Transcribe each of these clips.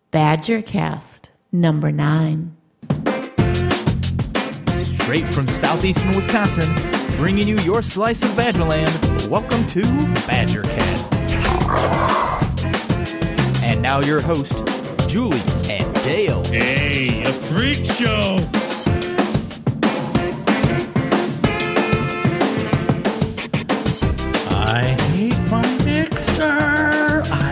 Badgercast number 9. Straight from southeastern Wisconsin, bringing you your slice of Badgerland. Welcome to Badgercast. And now your host, Julie and Dale. Hey, a freak show! I hate my mixer. I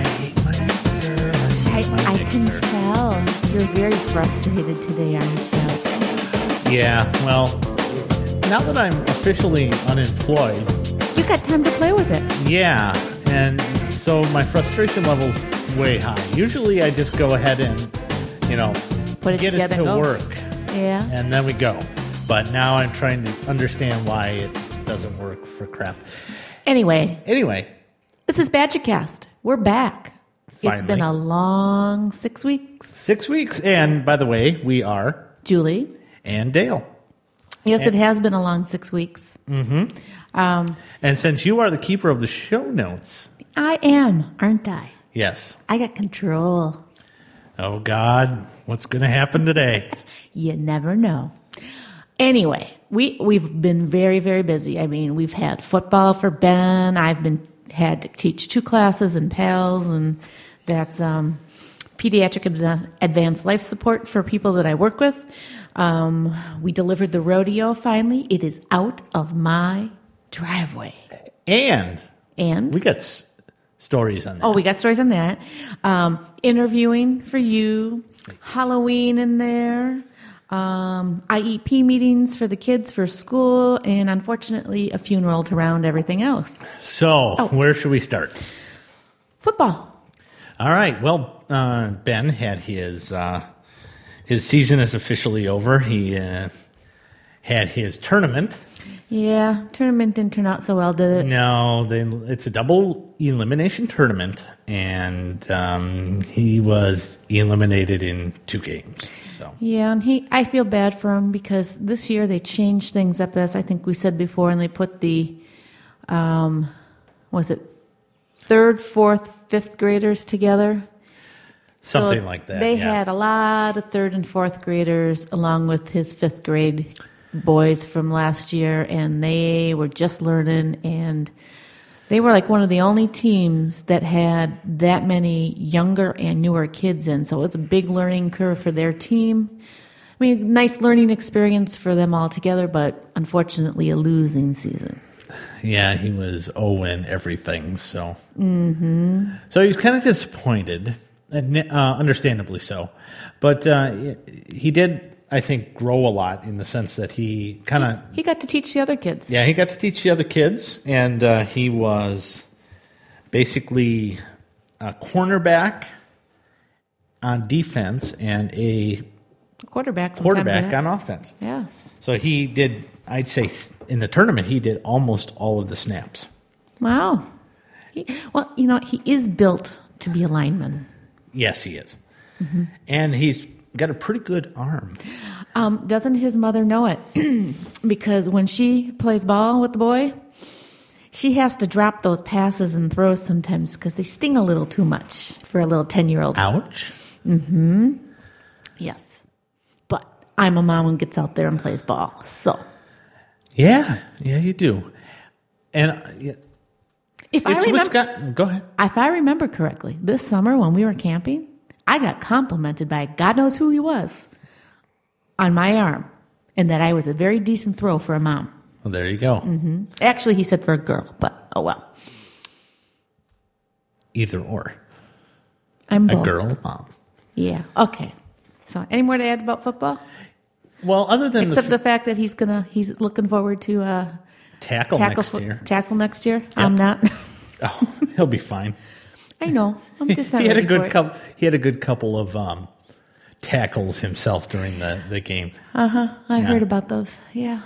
can tell you're very frustrated today, aren't you? Yeah, well, now that I'm officially unemployed, You got time to play with it. yeah, and so my frustration level's way high. Usually I just go ahead and, Put it get it together to and go. work, Yeah. and then we go. But now I'm trying to understand why it doesn't work for crap. Anyway, Anyway, this is Badgercast. We're back. It's Finally. been a long 6 weeks. 6 weeks, and by the way, we are Julie. and Dale. Yes, it has been a long 6 weeks. And since you are the keeper of the show notes, I am, aren't I? yes. I got control. Oh, God, what's going to happen today? You never know. Anyway, we've been very, very busy. I mean, we've had football for Ben. I've had to teach 2 classes in PALS, and that's pediatric advanced life support for people that I work with. We delivered the rodeo finally. It is out of my driveway. And And we got stories on that. oh, we got stories on that. Interviewing for you, Halloween in there, IEP meetings for the kids for school, and unfortunately a funeral to round everything else. So, where should we start? Football. All right. Well, Ben had his season is officially over. He had his tournament. Yeah, tournament didn't turn out so well, did it? No, it's a double elimination tournament, and he was eliminated in 2 games. So Yeah, and I feel bad for him because this year they changed things up, as I think we said before, and they put the, was it 3rd, 4th, 5th graders together? something So like that. They yeah. had a lot of 3rd and 4th graders along with his 5th grade boys from last year, and they were just learning, and they were like one of the only teams that had that many younger and newer kids in. So it's a big learning curve for their team. I mean, nice learning experience for them all together, but unfortunately a losing season. Yeah, he was 0 in everything. So, so he was kind of disappointed, and understandably so. But he did, I think, grow a lot in the sense that he kind of He got to teach the other kids. he got to teach the other kids, and he was basically a cornerback on defense and a Quarterback. from time to quarterback time. on offense. Yeah. So he did, I'd say, in the tournament, he did almost all of the snaps. Wow. He is built to be a lineman. Yes, he is. And he's got a pretty good arm. Doesn't his mother know it? Because when she plays ball with the boy, she has to drop those passes and throws sometimes because they sting a little too much for a little 10-year-old. Ouch. Yes. But I'm a mom who gets out there and plays ball. So Yeah, you do. And if I it's remember, Wisconsin. Go ahead. if I remember correctly, this summer when we were camping, I got complimented by God knows who he was on my arm, and that I was a very decent throw for a mom. Well, there you go. Actually, he said for a girl, but oh well. Either or. I'm A both. girl mom. Yeah. Okay. So, any more to add about football? Well, other than Except the fact that he's looking forward to tackle next year. tackle next year. I'm not. Oh, he'll be fine. I know. I'm just not He had a ready good for it. couple. He had a good couple of tackles himself during the game. I heard about those. Yeah.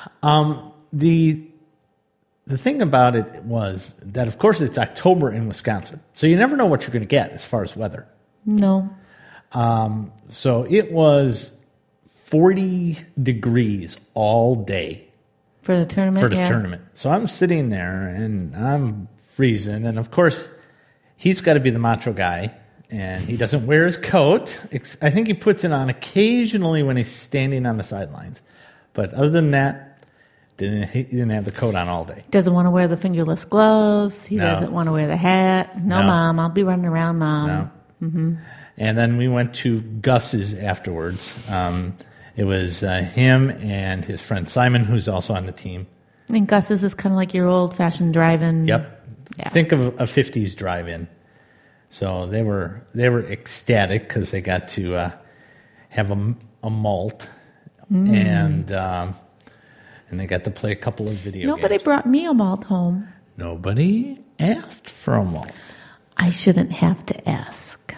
The thing about it was that, of course, it's October in Wisconsin, so you never know what you're going to get as far as weather. No. So it was 40 degrees all day For the tournament. for the yeah. tournament. So I'm sitting there and I'm freezing, and of course, he's got to be the macho guy, and he doesn't wear his coat. I think he puts it on occasionally when he's standing on the sidelines. But other than that, he didn't have the coat on all day. Doesn't want to wear the fingerless gloves. He No. doesn't want to wear the hat. No, Mom, I'll be running around, Mom. No. Mm-hmm. And then we went to Gus's afterwards. It was him and his friend Simon, who's also on the team. And Gus's is kind of like your old-fashioned drive-in. Yep. Yeah. Think of a 50s drive-in. So they were ecstatic because they got to have a malt and they got to play a couple of video games. Nobody brought me a malt home. Nobody asked for a malt. I shouldn't have to ask.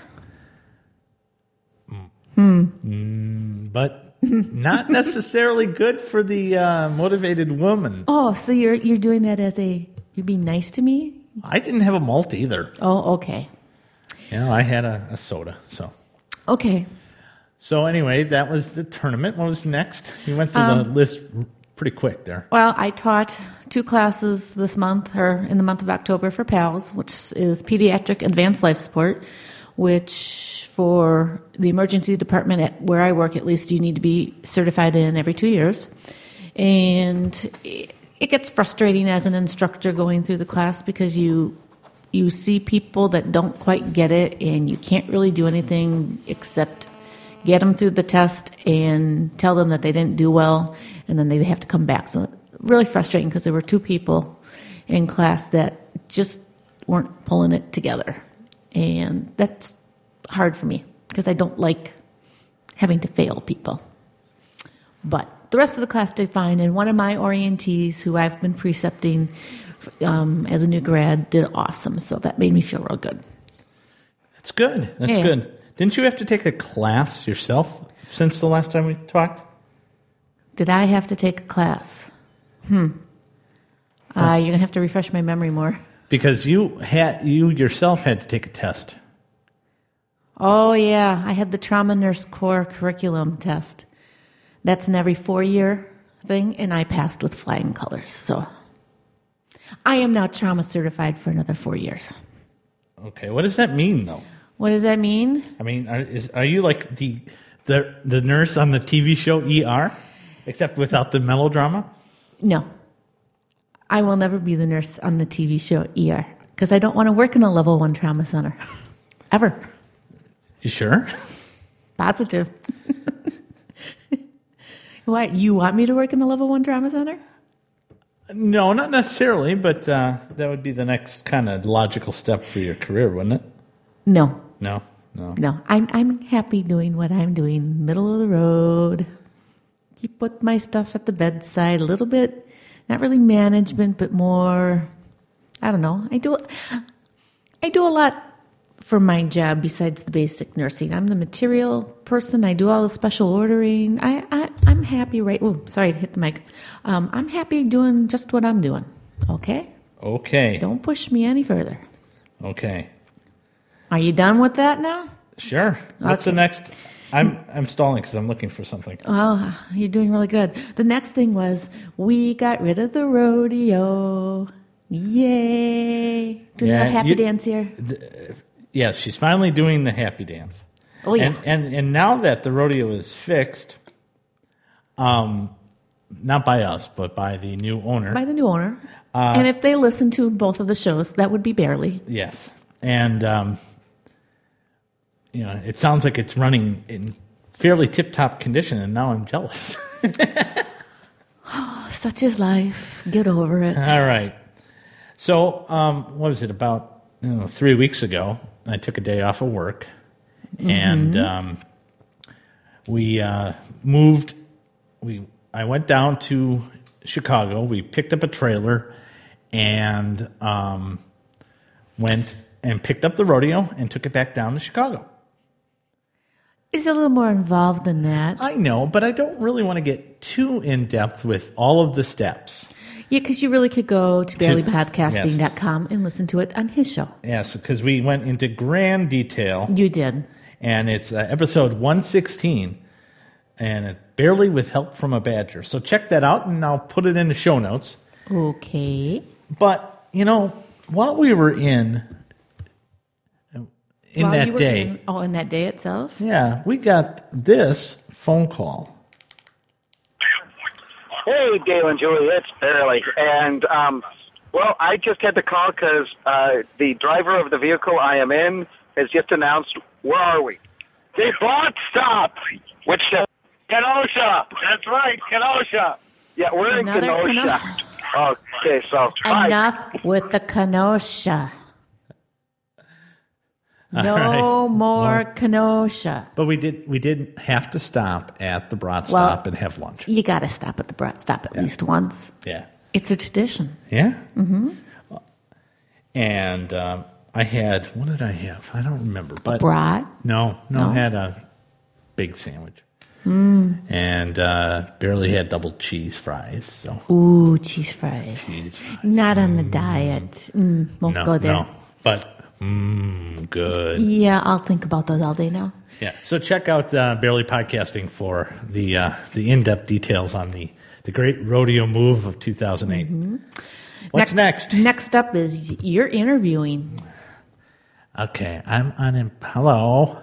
But not necessarily good for the motivated woman. Oh, so you're doing that as you're being nice to me? I didn't have a malt either. Oh, okay. I had a soda. Okay. So anyway, that was the tournament. What was next? You went through the list pretty quick there. Well, I taught 2 classes this month, or in the month of October, for PALS, which is Pediatric Advanced Life Support, which for the emergency department at where I work, at least, you need to be certified in every 2 years. And it gets frustrating as an instructor going through the class because you see people that don't quite get it, and you can't really do anything except get them through the test and tell them that they didn't do well, and then they have to come back. So really frustrating because there were 2 people in class that just weren't pulling it together. And that's hard for me because I don't like having to fail people. But the rest of the class did fine, and one of my orientees who I've been precepting as a new grad did awesome, so that made me feel real good. That's good. That's good. Didn't you have to take a class yourself since the last time we talked? Did I have to take a class? You're going to have to refresh my memory more. Because you yourself had to take a test. Oh, yeah. I had the Trauma Nurse Core Curriculum test. That's an every 4-year thing, and I passed with flying colors. So I am now trauma certified for another 4 years. Okay. What does that mean, though? What does that mean? I mean, are you like the nurse on the TV show ER, except without the melodrama? No. I will never be the nurse on the TV show ER because I don't want to work in a level 1 trauma center. Ever. You sure? Positive. What, you want me to work in the level 1 trauma center? No, not necessarily, but that would be the next kind of logical step for your career, wouldn't it? No. No. I'm happy doing what I'm doing, middle of the road. Keep with my stuff at the bedside a little bit. Not really management, but more, I don't know. I do a lot for my job besides the basic nursing. I'm the material person. I do all the special ordering. I'm happy sorry to hit the mic. I'm happy doing just what I'm doing. Okay? Okay. Don't push me any further. Okay. Are you done with that now? Sure. What's the next? I'm stalling because I'm looking for something. Oh, you're doing really good. The next thing was we got rid of the rodeo. Yay. Doing the happy dance here. Yes, she's finally doing the happy dance. Oh, yeah. And now that the rodeo is fixed, not by us, but by the new owner. By the new owner. And if they listen to both of the shows, that would be barely. Yes. And, it sounds like it's running in fairly tip-top condition, and now I'm jealous. Such is life. Get over it. All right. So, what was it, about 3 weeks ago, I took a day off of work, and we moved. I went down to Chicago. We picked up a trailer and went and picked up the rodeo and took it back down to Chicago. It's a little more involved than that. I know, but I don't really want to get too in-depth with all of the steps. Yeah, because you really could go to barelypodcasting.com and listen to it on his show. Yes, because we went into grand detail. You did. And it's episode 116, and it barely with help from a badger. So check that out, and I'll put it in the show notes. Okay. But, while we were in in While you that were day. in that day itself? Yeah, we got this phone call. Hey, Dale and Julie, it's Barely. And, I just had to call because the driver of the vehicle I am in has just announced, where are we? The BOT stop! Which Kenosha! That's right, Kenosha! Yeah, we're Another in Kenosha. Okay, so... Enough with the Kenosha. No more Kenosha. But we did have to stop at the Brat stop and have lunch. You got to stop at the Brat stop at least once. Yeah. It's a tradition. Yeah? Mm-hmm. And I had, what did I have? I don't remember. But Brat? No, I had a big sandwich. And Barely had double cheese fries. So Ooh, cheese fries. Not on the diet. Won't go there. No, but good. Yeah, I'll think about those all day now. Yeah, so check out Barely Podcasting for the in-depth details on the great rodeo move of 2008. Mm-hmm. What's next? Next up is you're interviewing. Okay, hello.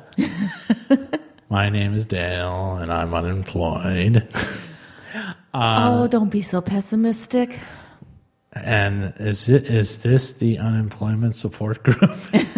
My name is Dale, and I'm unemployed. Don't be so pessimistic. And is this the unemployment support group?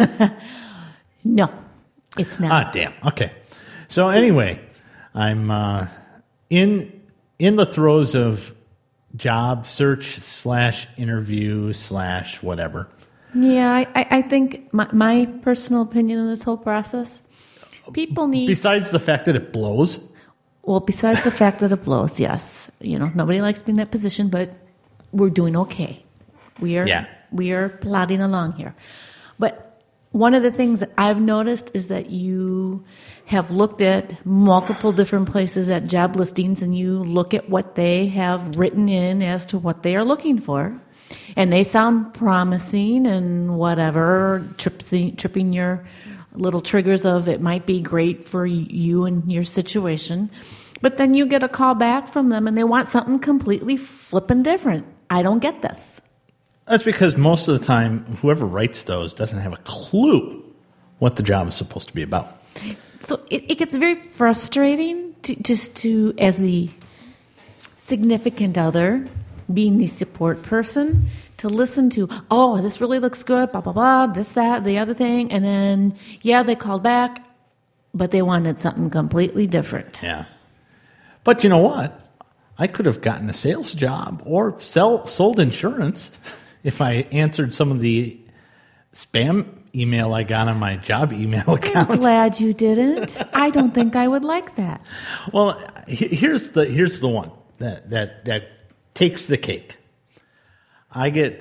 No, it's not. Damn. Okay. So anyway, I'm in the throes of job search / interview / whatever. Yeah, I think my personal opinion on this whole process, people need... Besides the fact that it blows? Well, besides the fact that it blows, yes. Nobody likes being in that position, but we're doing okay. We are plodding along here. But one of the things that I've noticed is that you have looked at multiple different places at job listings, and you look at what they have written in as to what they are looking for. And they sound promising and whatever, tripping your little triggers of it might be great for you and your situation. But then you get a call back from them and they want something completely flippin' different. I don't get this. That's because most of the time, whoever writes those doesn't have a clue what the job is supposed to be about. So it gets very frustrating to as the significant other, being the support person, to listen to, this really looks good, blah, blah, blah, this, that, the other thing. And then, they called back, but they wanted something completely different. Yeah. But you know what? I could have gotten a sales job or sold insurance if I answered some of the spam email I got on my job email account. I'm glad you didn't. I don't think I would like that. Well, here's the one that takes the cake. I get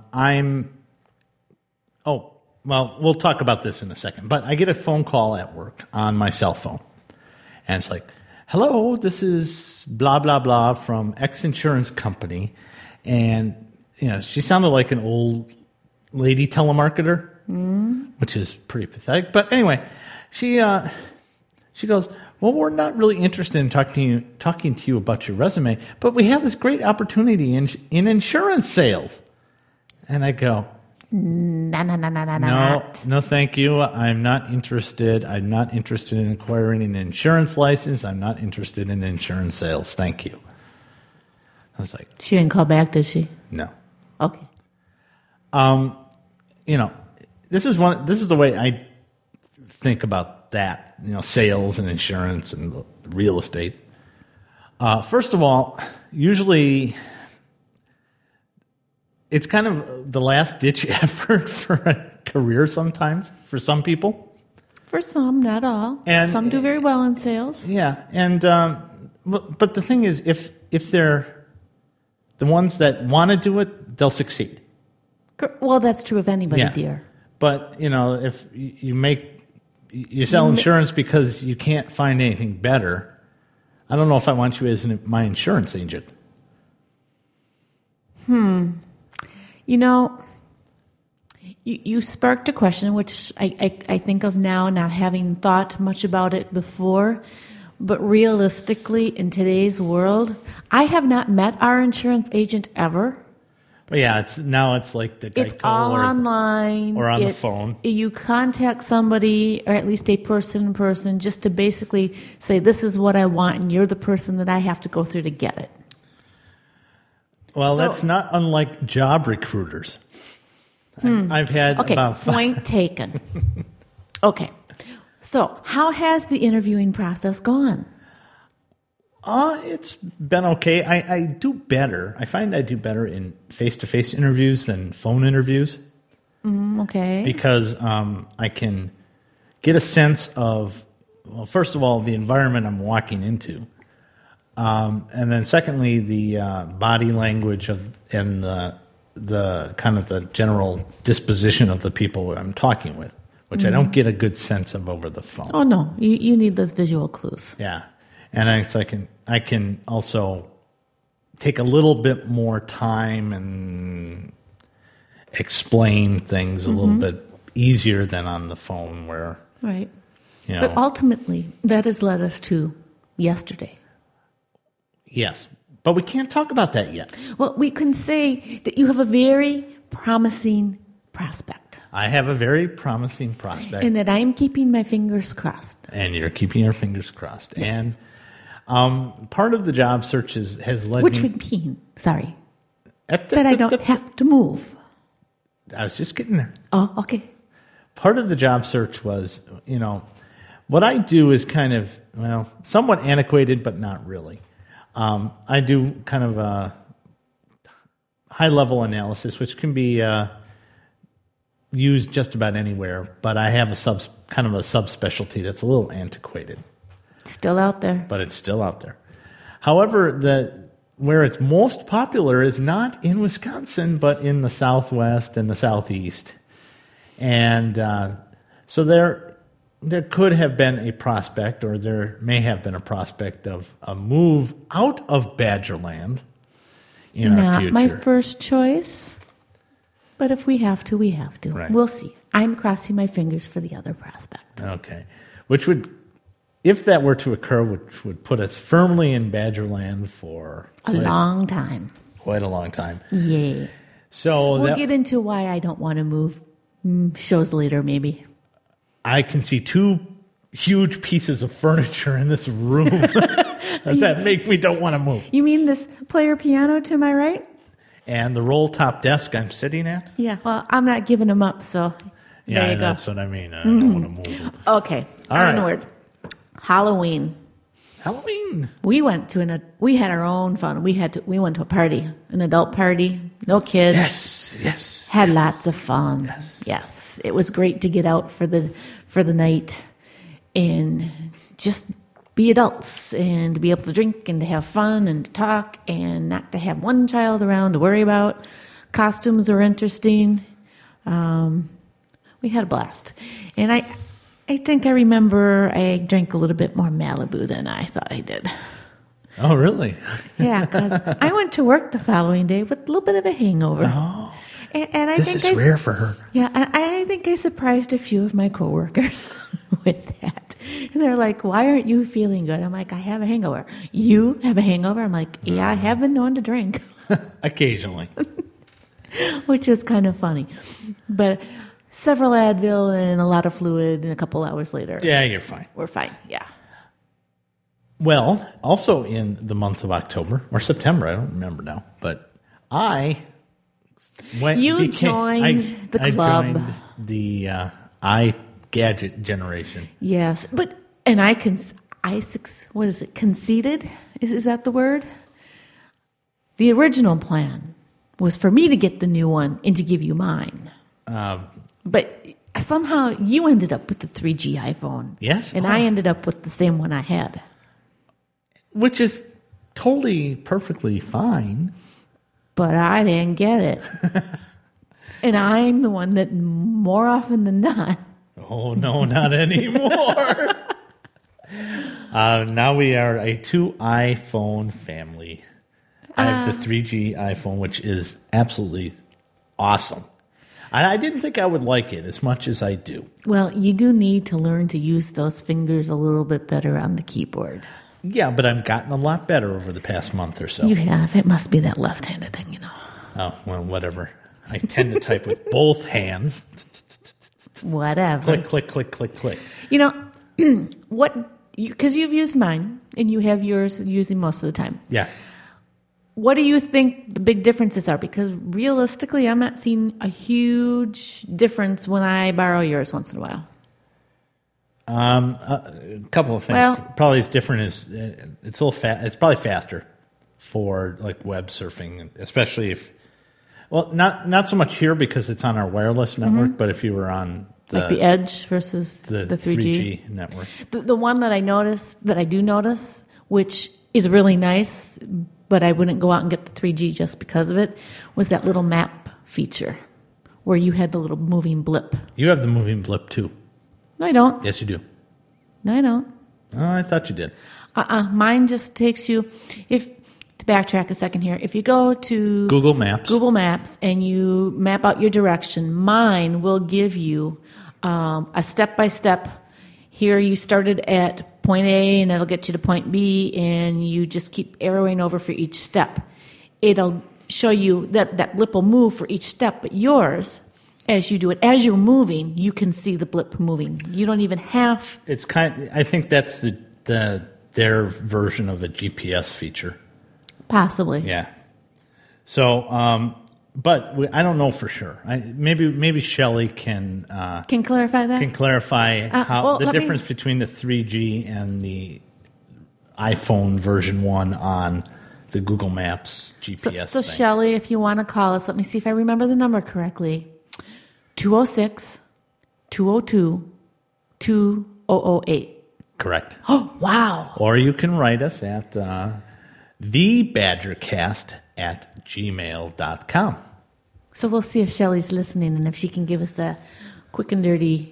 we'll talk about this in a second, but I get a phone call at work on my cell phone, and it's like, hello, this is blah, blah, blah from X insurance company. And, she sounded like an old lady telemarketer, which is pretty pathetic. But anyway, she goes, well, we're not really interested in talking to you about your resume, but we have this great opportunity in insurance sales. And I go, no, thank you. I'm not interested. I'm not interested in acquiring an insurance license. I'm not interested in insurance sales. Thank you. I was like, she didn't call back, did she? No. Okay. This is the way I think about that, sales and insurance and real estate. First of all, usually it's kind of the last-ditch effort for a career sometimes, for some people. For some, not all. And some do very well in sales. Yeah, and but the thing is, if they're the ones that want to do it, they'll succeed. Well, that's true of anybody, dear. But, if you sell insurance because you can't find anything better, I don't know if I want you as my insurance agent. You sparked a question, which I think of now, not having thought much about it before. But realistically, in today's world, I have not met our insurance agent ever. But yeah, it's like the Geico It's all online. or on the phone. You contact somebody, or at least a person in person, just to basically say, this is what I want, and you're the person that I have to go through to get it. Well, So- that's not unlike job recruiters. I've had about 5. Point taken. Okay. So how has the interviewing process gone? It's been okay. I do better. I find I do better in face-to-face interviews than phone interviews Okay. because I can get a sense of, well, first of all, the environment I'm walking into. And then secondly, the body language and the kind of the general disposition of the people I'm talking with, which I don't get a good sense of over the phone. Oh, no. You need those visual clues. Yeah. And I can also take a little bit more time and explain things a little bit easier than on the phone where, Right. you know. But ultimately, that has led us to yesterday. Yes. But we can't talk about that yet. Well, we can say that you have a very promising prospect, I have a very promising prospect. and that I'm keeping my fingers crossed. And you're keeping your fingers crossed. Yes. And part of the job search has led Which me... would mean, that I don't have to move. I was just getting there. Oh, okay. Part of the job search was, what I do is kind of, somewhat antiquated, but not really. I do kind of a high-level analysis, which can be used just about anywhere, but I have a subspecialty that's a little antiquated. Still out there. But it's still out there. However, where it's most popular is not in Wisconsin, but in the Southwest and the Southeast. And so there could have been a prospect, or there may have been a prospect of a move out of Badgerland in our Not future. my first choice, but if we have to, we have to. Right. We'll see. I'm crossing my fingers for the other prospect. Okay. Which would, if that were to occur, which would put us firmly in Badgerland for A long time. quite a long time. Yeah. So We'll get into why I don't want to move shows later, maybe. I can see 2 huge pieces of furniture in this room that make me don't want to move. You mean this player piano to my right? And the roll-top desk I'm sitting at. Yeah. Well, I'm not giving them up, so Yeah, there you go. that's what I mean. I don't want to move. Okay. All right. Onward. Halloween. Halloween. We went to we had our own fun. We went to a party, an adult party, no kids. Yes. Had lots of fun. Yes. It was great to get out for the night and just be adults and to be able to drink and to have fun and to talk and not to have one child around to worry about. Costumes were interesting. We had a blast. And I think I remember I drank a little bit more Malibu than I thought I did. Oh, really? Yeah, because I went to work the following day with a little bit of a hangover. Oh. And I This think is rare for her. Yeah, I think I surprised a few of my coworkers with that. And they're like, "Why aren't you feeling good?" I'm like, "I have a hangover." "You have a hangover?" I'm like, "Yeah, I have been known to drink," Occasionally. which is kind of funny. But several Advil and a lot of fluid, and a couple hours later, Yeah, you're fine. we're fine. Yeah. Well, also in the month of October or September, I don't remember now, but I went. You joined the club. I joined the iGadget generation. Yes, but and what is it? Conceded? Is that the word? The original plan was for me to get the new one and to give you mine. But somehow you ended up with the 3G iPhone. Yes. And I ended up with the same one I had. Which is totally perfectly fine. But I didn't get it. And I'm the one that more often than not. Oh, no, not anymore. Now we are a 2 iPhone family. I have the 3G iPhone, which is absolutely awesome. I didn't think I would like it as much as I do. Well, you do need to learn to use those fingers a little bit better on the keyboard. Yeah, but I've gotten a lot better over the past month or so. You have. It must be that left-handed thing, you know. Oh, well, whatever. I tend to type with both hands. Whatever. Click, click, click, click, click. You know, because you've used mine and you have yours using most of the time. Yeah. What do you think the big differences are? Because realistically, I'm not seeing a huge difference when I borrow yours once in a while. A couple of things. Well- Probably as different as it's a little it's probably faster for like web surfing, especially if. Well, not so much here because it's on our wireless network, but if you were on Like the Edge versus the the 3G. 3G network. The one that I do notice, which is really nice, but I wouldn't go out and get the 3G just because of it, was that little map feature where you had the little moving blip. You have the moving blip too. No, I don't. Yes, you do. No, I don't. Oh, I thought you did. Mine just takes you, to backtrack a second here, if you go to Google Maps and you map out your direction, mine will give you a step-by-step. Here you started at point A and it'll get you to point B, and you just keep arrowing over for each step. It'll show you that blip will move for each step, but yours, as you do it, as you're moving, you can see the blip moving. You don't even have... It's I think that's their version of a GPS feature. Possibly. Yeah. So, but I don't know for sure. Maybe Shelley can clarify that? Can clarify how the difference between the 3G and the iPhone version 1 on the Google Maps GPS So thing. Shelley, if you want to call us, let me see if I remember the number correctly. 206-202-2008. Correct. Oh, wow. Or you can write us at thebadgercast@gmail.com. So we'll see if Shelley's listening and if she can give us a quick and dirty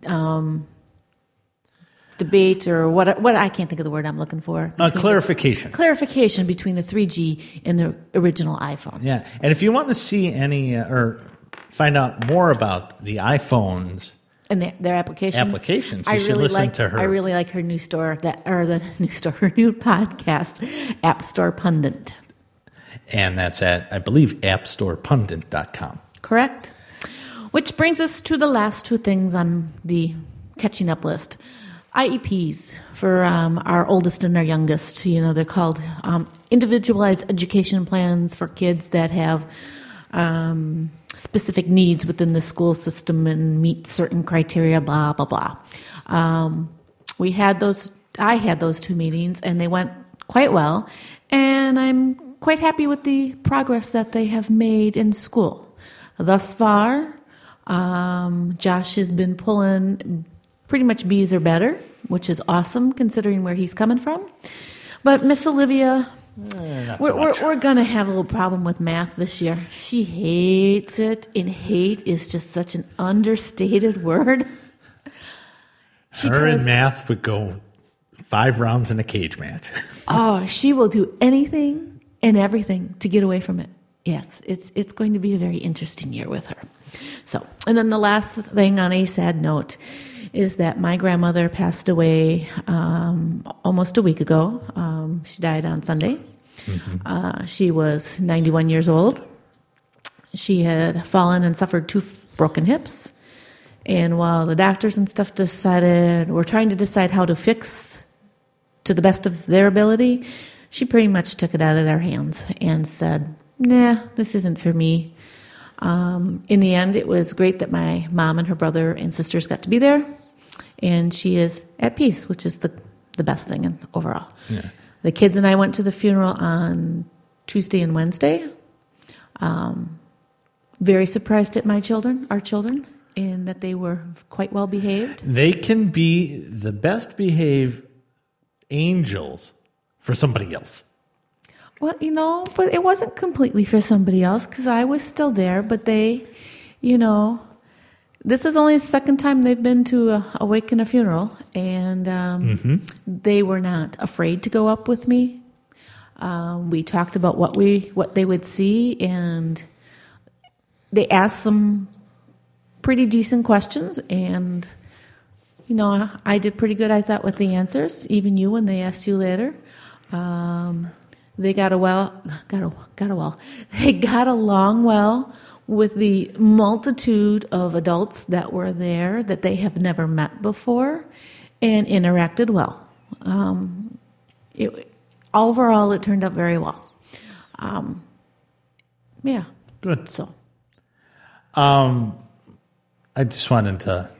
debate or what I can't think of the word I'm looking for. Clarification. Clarification between the 3G and the original iPhone. Yeah. And if you want to see any or find out more about the iPhones and their applications. You should listen to her. I really like her new store, her new podcast, App Store Pundit. And that's at, I believe, appstorepundit.com. Correct. Which brings us to the last two things on the catching up list. IEPs for our oldest and our youngest. You know, they're called individualized education plans for kids that have specific needs within the school system and meet certain criteria, blah, blah, blah. I had those 2 meetings, and they went quite well, and I'm quite happy with the progress that they have made in school. Thus far, Josh has been pulling pretty much B's or better, which is awesome considering where he's coming from. But Miss Olivia... We're going to have a little problem with math this year. She hates it, and hate is just such an understated word. Her and math would go 5 rounds in a cage match. Oh, she will do anything and everything to get away from it. Yes, it's going to be a very interesting year with her. So, and then the last thing on a sad note is that my grandmother passed away almost a week ago. She died on Sunday. Mm-hmm. She was 91 years old. She had fallen and suffered 2 broken hips. And while the doctors and stuff were trying to decide how to fix to the best of their ability, she pretty much took it out of their hands and said, nah, this isn't for me. In the end, it was great that my mom and her brother and sisters got to be there. And she is at peace, which is the best thing overall. Yeah. The kids and I went to the funeral on Tuesday and Wednesday. Very surprised at our children, in that they were quite well behaved. They can be the best behaved angels for somebody else. Well, but it wasn't completely for somebody else because I was still there. But they, this is only the second time they've been to a wake and a funeral, and they were not afraid to go up with me. We talked about what they would see, and they asked some pretty decent questions, and I did pretty good, I thought, with the answers. Even you, when they asked you later. They got along well with the multitude of adults that were there that they have never met before, and interacted well. Overall, it turned out very well. Yeah. Good. So. I just wanted to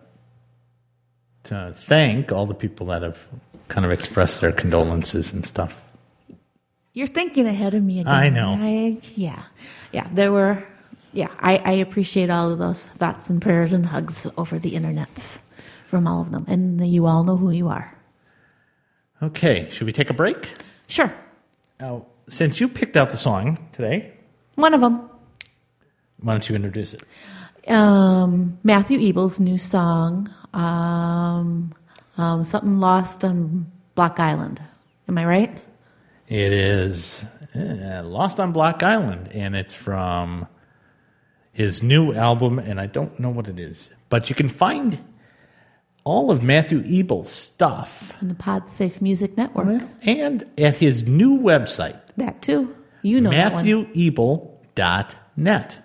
thank all the people that have kind of expressed their condolences and stuff. You're thinking ahead of me again. I know. There were. Yeah, I appreciate all of those thoughts and prayers and hugs over the internets from all of them, and you all know who you are. Okay, should we take a break? Sure. Now, since you picked out the song today, One of them. why don't you introduce it? Matthew Ebel's new song, something lost on Block Island. Am I right? It is Lost on Block Island, and it's from his new album, and I don't know what it is. But you can find all of Matthew Ebel's stuff On the PodSafe Music Network. and at his new website, That too. You know that one. MatthewEbel.net.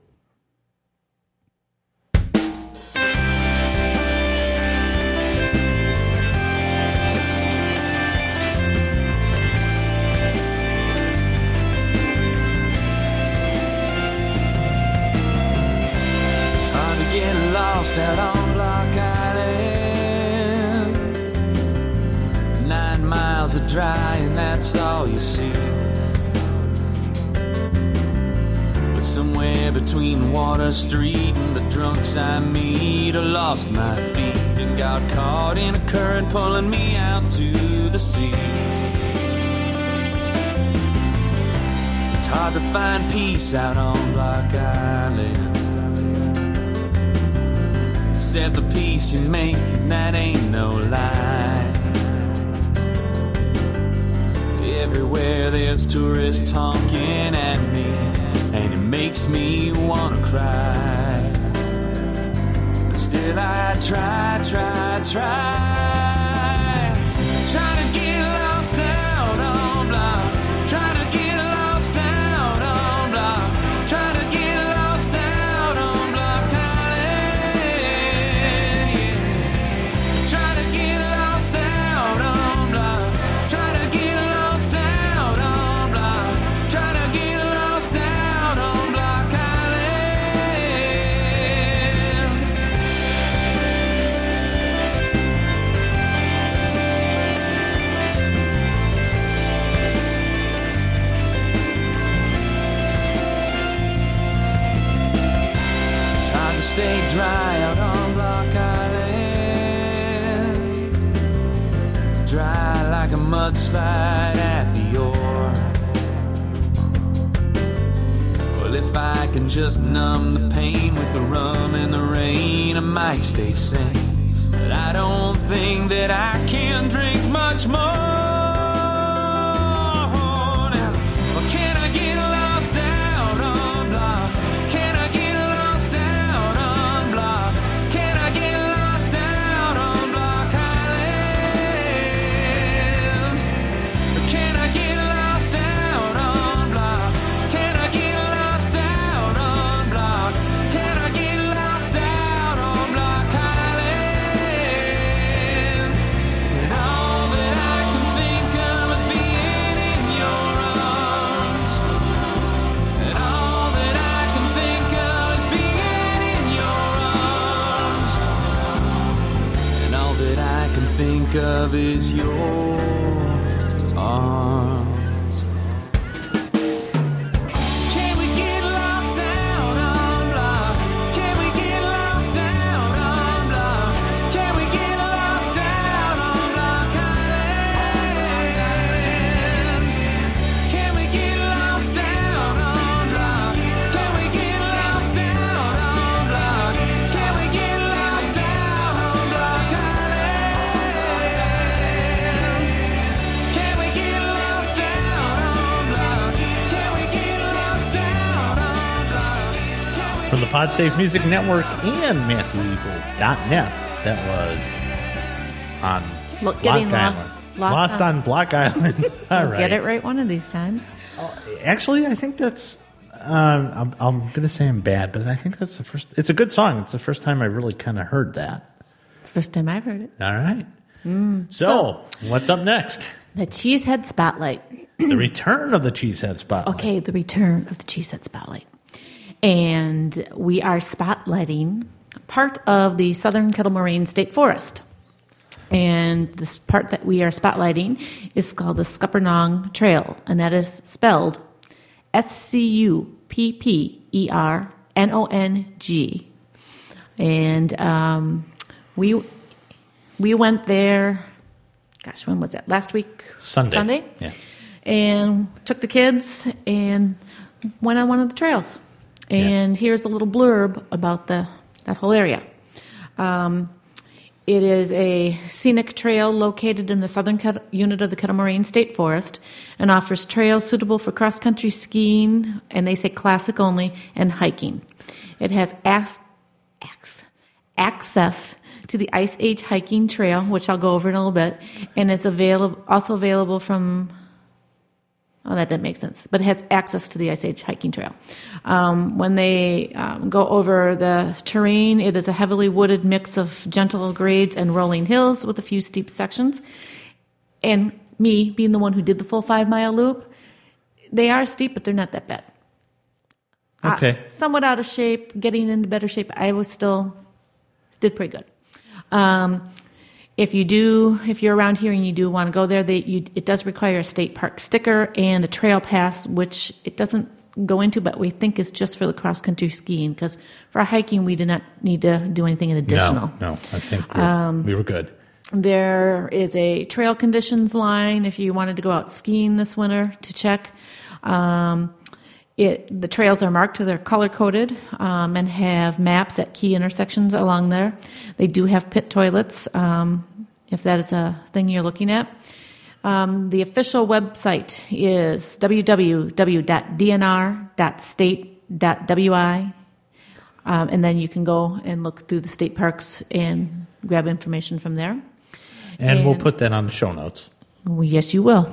It's hard to get lost out on Block Island. 9 miles of dry and that's all you see. But somewhere between Water Street and the drunks I meet, I lost my feet and got caught in a current pulling me out to the sea. It's hard to find peace out on Block Island. Except the peace you make, and that ain't no lie. Everywhere there's tourists honking at me, and it makes me wanna cry. But still I try to get lost out on Block. Try to get lost out on Block. Try to get lost out on Block Island. Yeah. Try to get lost out on Block. Try to get lost out on Block. Try to get lost out on Block Island. It's hard to stay dry out on Block Island. Dry like a mudslide at the oar. Well, if I can just numb the pain with the rum and the rain, I might stay sane. But I don't think that I can drink much more. Now, well, can I get lost out on Block? Can I get lost out on Block? Can I get lost out on Block Island? Can I get lost out on Block? Can I get lost out on Block? Can I get lost out on Block Island? And all that I can think of is being in your arms. And all that I can think of is being in your arms. And all that I can think of is your arms. Can we get lost out on Block? Can we get lost out on Block? Can we get lost out on Block Island? Can we get lost out on Block? Can we get lost out on Block? Can we get lost out on Block Island? Can we get lost out on Block? Can we get lost out on Block? From the PodSafe Music Network and MatthewEbel.net, that was on Look, Block getting Island. Lost on Block Island. All right. Get it right one of these times. Actually, I think that's. I'm going to say I'm bad, but I think that's the first. It's a good song. It's the first time I really kind of heard that. It's the first time I've heard it. All right. So, what's up next? The Cheesehead Spotlight. The return of the Cheesehead Spotlight. Okay, the return of the Cheesehead Spotlight. And we are spotlighting part of the Southern Kettle Moraine State Forest. And this part that we are spotlighting is called the Scuppernong Trail, and that is spelled Scuppernong. And we went there, gosh, when was that? Last week? Sunday. Yeah. And took the kids and went on one of the trails. And here's a little blurb about that whole area. It is a scenic trail located in the southern unit of the Kettle Moraine State Forest and offers trails suitable for cross-country skiing, and they say classic only, and hiking. It has access to the Ice Age hiking trail, which I'll go over in a little bit, and it's also available from... Oh, that didn't make sense. But it has access to the Ice Age hiking trail. When they go over the terrain, it is a heavily wooded mix of gentle grades and rolling hills with a few steep sections. And me, being the one who did the full 5-mile loop, they are steep, but they're not that bad. Okay. Somewhat out of shape, getting into better shape. I was still did pretty good. If you're around here and you do want to go there, it does require a state park sticker and a trail pass, which it doesn't go into, but we think is just for the cross-country skiing, because for hiking, we did not need to do anything additional. No, I think we were good. There is a trail conditions line if you wanted to go out skiing this winter to check. The trails are marked, they're color-coded, and have maps at key intersections along there. They do have pit toilets, if that is a thing you're looking at. The official website is www.dnr.state.wi, and then you can go and look through the state parks and grab information from there. And we'll put that on the show notes. Well, yes, you will.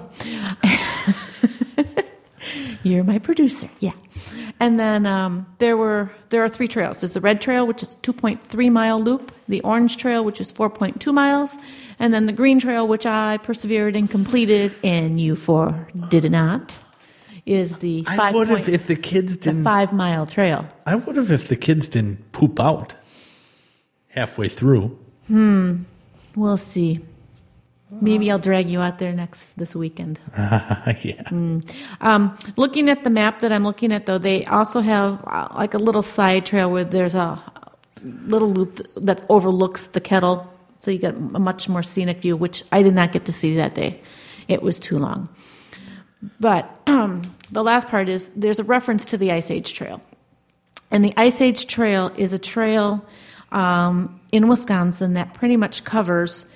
You're my producer, yeah. And then there are 3 trails. There's the Red Trail, which is a 2.3-mile loop, the Orange Trail, which is 4.2 miles, and then the Green Trail, which I persevered and completed, and you did not, is the 5-mile trail. I would have if the kids didn't poop out halfway through. We'll see. Maybe I'll drag you out there this weekend. Yeah. Looking at the map that I'm looking at, though, they also have like a little side trail where there's a little loop that overlooks the kettle, so you get a much more scenic view, which I did not get to see that day. It was too long. But the last part is there's a reference to the Ice Age Trail. And the Ice Age Trail is a trail in Wisconsin that pretty much covers...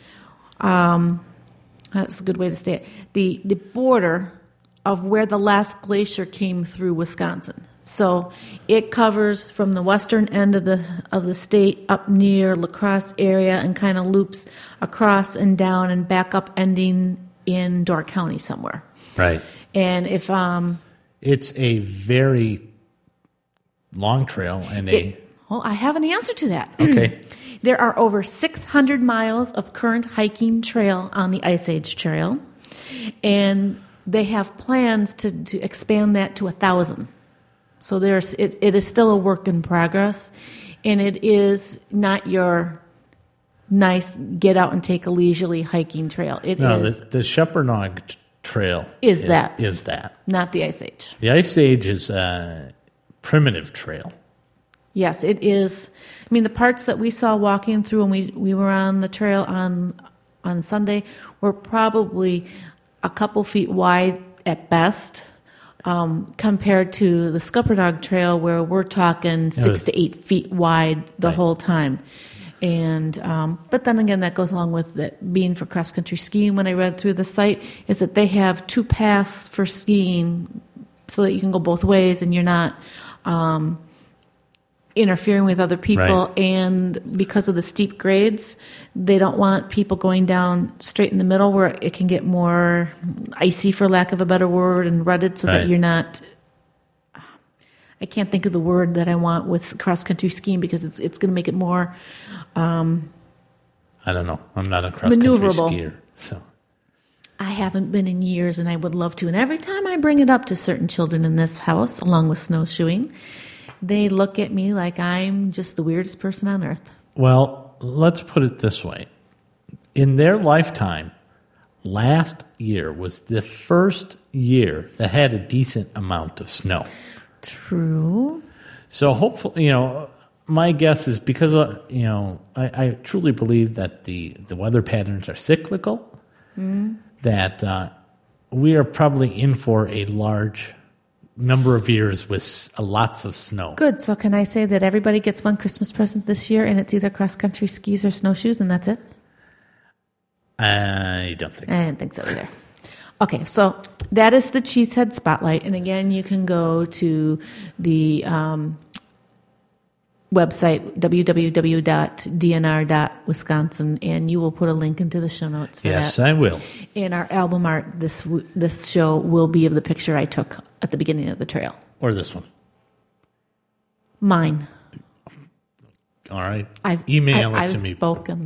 that's a good way to say it. The border of where the last glacier came through Wisconsin. So it covers from the western end of the state up near La Crosse area and kind of loops across and down and back up, ending in Door County somewhere. Right. And if it's a very long trail and well, I have an answer to that. Okay. There are over 600 miles of current hiking trail on the Ice Age Trail, and they have plans to expand that to 1,000. So it is still a work in progress, and it is not your nice get out and take a leisurely hiking trail. The Scuppernong Trail is that, not the Ice Age. The Ice Age is a primitive trail. Yes, it is. I mean, the parts that we saw walking through when we were on the trail on Sunday were probably a couple feet wide at best, compared to the Scuppernong Trail, where we're talking 6 to 8 feet wide the whole time. And but then again, that goes along with it being for cross-country skiing. When I read through the site, is that they have 2 paths for skiing so that you can go both ways and you're not... interfering with other people, Right. and because of the steep grades, they don't want people going down straight in the middle where it can get more icy, for lack of a better word, and rutted, so that Right. you're not. I can't think of the word that I want with cross country skiing because it's going to make it more. I don't know. I'm not a cross country Maneuverable. skier, so I haven't been in years, and I would love to. And every time I bring it up to certain children in this house, along with snowshoeing, they look at me like I'm just the weirdest person on earth. well, let's put it this way: in their lifetime, last year was the first year that had a decent amount of snow. True. So hopefully, my guess is because I truly believe that the weather patterns are cyclical. That we are probably in for a large number of years with lots of snow. Good. So can I say that everybody gets one Christmas present this year, and it's either cross country skis or snowshoes, and that's it? I don't think I so. didn't think so either. Okay, so that is the Cheesehead Spotlight. And again, you can go to the website, www.dnr.wisconsin, and you will put a link into the show notes for Yes, that. I will. And our album art this show will be of the picture I took at the beginning of the trail. Or this one. Mine. All right. I've Email it I've to me. spoken.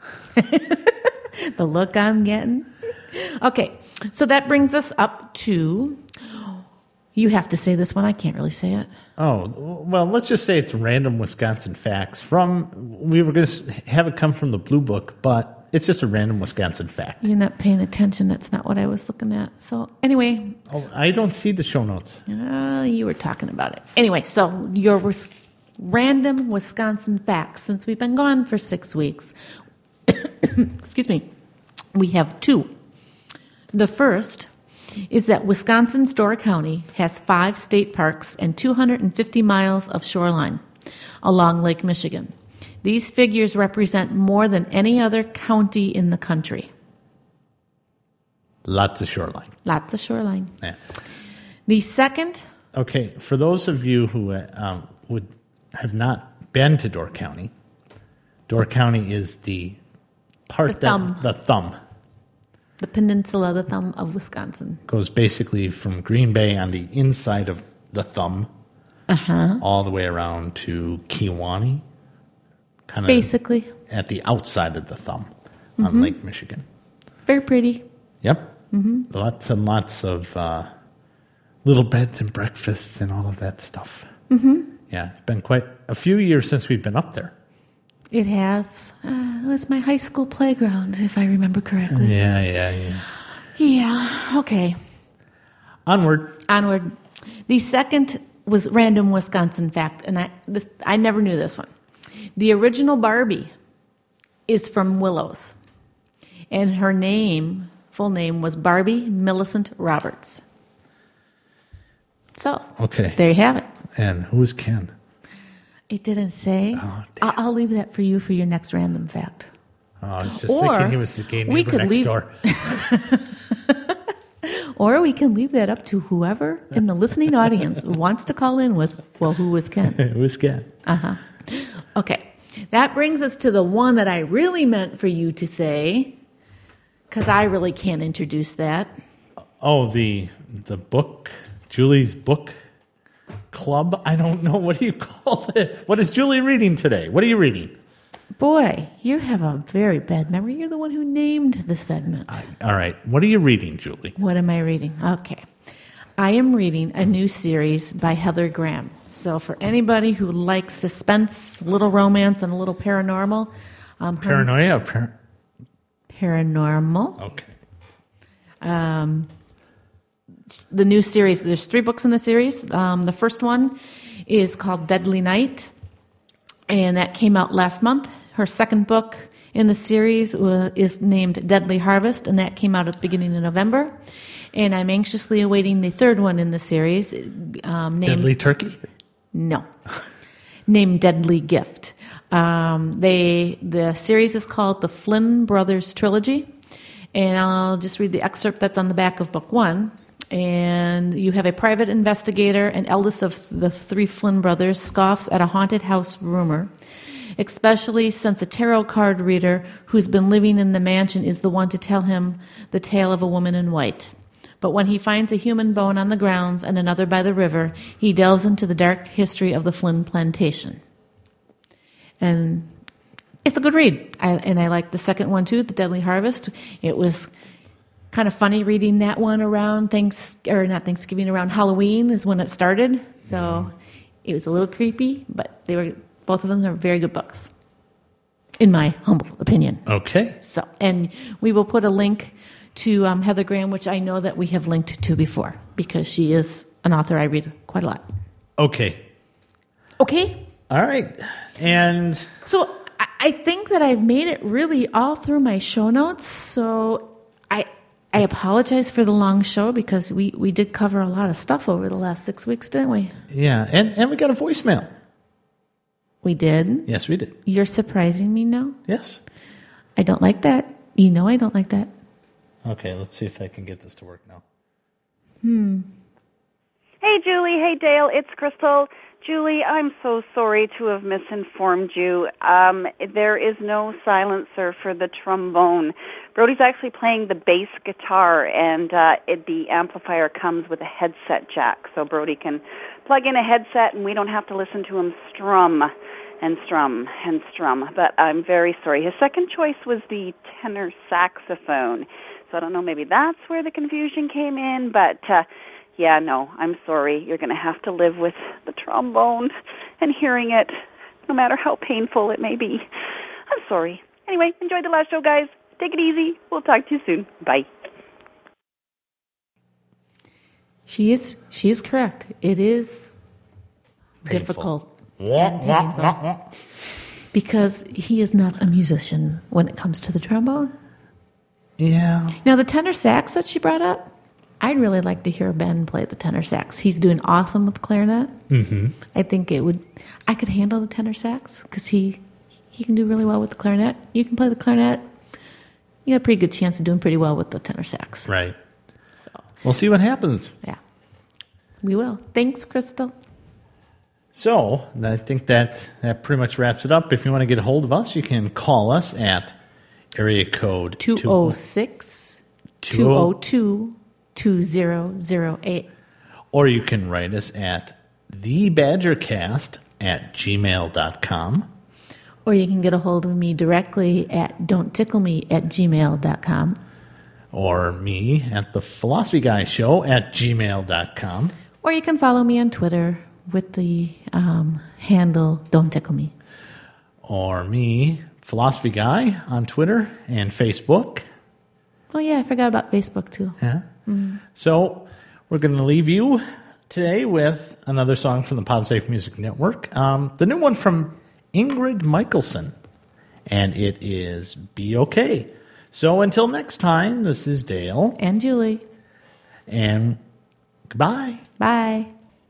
The look I'm getting. Okay, so that brings us up to. You have to say this one. I can't really say it. Oh, well, let's just say it's random Wisconsin facts we were going to have it come from the Blue Book, but it's just a random Wisconsin fact. You're not paying attention. That's not what I was looking at. So anyway, Oh, I don't see the show notes. you were talking about it. Anyway, so your random Wisconsin facts. Since we've been gone for 6 weeks, excuse me, we have 2. The first is that Wisconsin Store County has 5 state parks and 250 miles of shoreline along Lake Michigan. These figures represent more than any other county in the country. Lots of shoreline. Lots of shoreline. Yeah. The second, Okay, for those of you who would have not been to Door County is the part The thumb. the thumb the peninsula, the thumb of Wisconsin. goes basically from Green Bay on the inside of the thumb all the way around to Kewaunee, kind of Basically, at the outside of the thumb on Lake Michigan. very pretty. Yep. Lots and lots of little beds and breakfasts and all of that stuff. Yeah, it's been quite a few years since we've been up there. It has. It was my high school playground, if I remember correctly. Yeah. Yeah, okay. Onward. The second was random Wisconsin fact, and I never knew this one. The original Barbie is from Willows, and her full name was Barbie Millicent Roberts. So, Okay. there you have it. And who is Ken? It didn't say. Oh, damn. I'll leave that for your next random fact. Oh, I was just Or thinking he was the gay we neighbor could next leave- door. Or we can leave that up to whoever in the listening audience wants to call in with, well, who was Ken? Who is Ken? Okay, that brings us to the one that I really meant for you to say, because I really can't introduce that. Oh, the book, Julie's book club. I don't know. What do you call it? What is Julie reading today? What are you reading? Boy, you have a very bad memory. You're the one who named the segment. All right. What are you reading, Julie? What am I reading? Okay. I am reading a new series by Heather Graham. So for anybody who likes suspense, a little romance, and a little paranormal, Paranoia? paranormal. Okay. The new series, there's 3 books in the series. The first one is called Deadly Night, and that came out last month. Her second book in the series is named Deadly Harvest, and that came out at the beginning of November. And I'm anxiously awaiting the third one in the series, named Deadly Turkey? No. Named Deadly Gift. The series is called the Flynn Brothers Trilogy, and I'll just read the excerpt that's on the back of book 1. And you have a private investigator and eldest of the three Flynn brothers scoffs at a haunted house rumor, especially since a tarot card reader who's been living in the mansion is the one to tell him the tale of a woman in white. But when he finds a human bone on the grounds and another by the river, he delves into the dark history of the Flynn plantation. And it's a good read. I like the second one too, The Deadly Harvest. It was kind of funny reading that one around around Halloween is when it started. So it was a little creepy, but both of them are very good books, in my humble opinion. Okay. So, and we will put a link to Heather Graham, which I know that we have linked to before, because she is an author I read quite a lot. Okay. Okay. All right. And So I think that I've made it really all through my show notes. So I apologize for the long show, because we did cover a lot of stuff over the last 6 weeks, didn't we? yeah, and we got a voicemail. We did. Yes, we did. You're surprising me now. Yes. I don't like that. You know I don't like that. Okay, let's see if I can get this to work now. Hey, Julie. Hey, Dale. It's Crystal. Julie, I'm so sorry to have misinformed you. There is no silencer for the trombone. Brody's actually playing the bass guitar, and the amplifier comes with a headset jack, so Brody can plug in a headset, and we don't have to listen to him strum and strum and strum. But I'm very sorry. His second choice was the tenor saxophone, so I don't know, maybe that's where the confusion came in, but yeah, no, I'm sorry. You're going to have to live with the trombone and hearing it, no matter how painful it may be. I'm sorry. Anyway, enjoy the last show, guys. Take it easy. We'll talk to you soon. Bye. She is correct. It is difficult and painful, because he is not a musician when it comes to the trombone. Yeah. Now, the tenor sax that she brought up, I'd really like to hear Ben play the tenor sax. He's doing awesome with the clarinet. Mm-hmm. I think I could handle the tenor sax, because he can do really well with the clarinet. You can play the clarinet. You got a pretty good chance of doing pretty well with the tenor sax. Right. So, We'll see what happens. yeah, we will. Thanks, Crystal. So I think that pretty much wraps it up. If you want to get a hold of us, you can call us at area code 206-202-2008. Or you can write us at thebadgercast@gmail.com. Or you can get a hold of me directly at don'tttickleme@gmail.com. Or me at the Philosophy Guy Show @gmail.com. Or you can follow me on Twitter with the handle Don't Tickle Me. Or me, Philosophy Guy, on Twitter and Facebook. Oh, yeah, I forgot about Facebook, too. Yeah. So we're going to leave you today with another song from the PodSafe Music Network. The new one from Ingrid Michaelson. And it is Be Okay. So until next time, this is Dale. And Julie. And goodbye. Bye.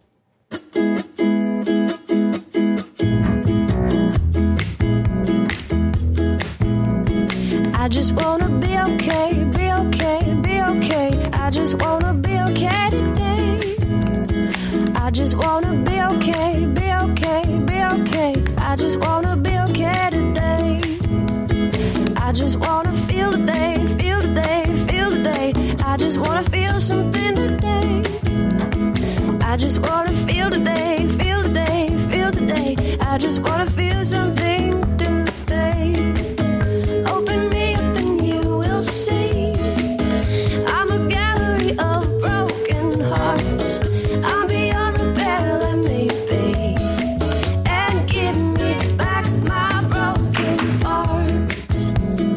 I just wanna be okay, be okay, be okay. I just wanna be okay today. I just wanna be okay, be okay, be okay. I just wanna be okay today. I just wanna feel today, feel today, feel today. I just wanna feel something today. I just wanna feel today, feel today, feel today. I just wanna feel something today. Open me up and you will see. I'm a gallery of broken hearts. I'm beyond repair, let me be. And give me back my broken parts.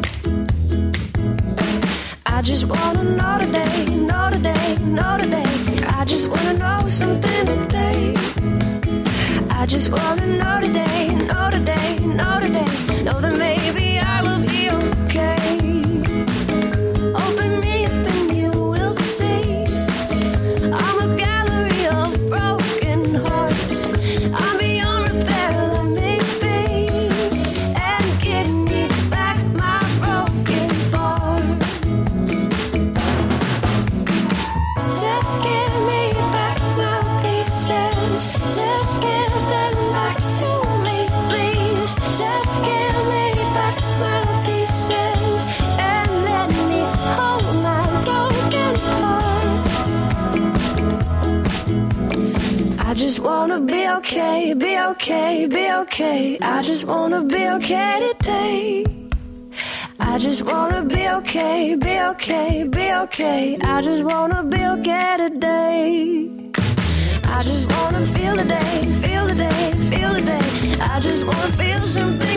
I just wanna know today, know today, know today. I just wanna know something today. I just wanna know today, know today, know today. Know that maybe I will be okay. Open me up and you will see. I'm a gallery of broken hearts. I'm beyond repair, let me be. And give me back my broken parts. Just wanna be okay, be okay, be okay. I just wanna be okay today. I just wanna be okay, be okay, be okay. I just wanna be okay today. I just wanna feel the day, feel the day, feel the day. I just wanna feel something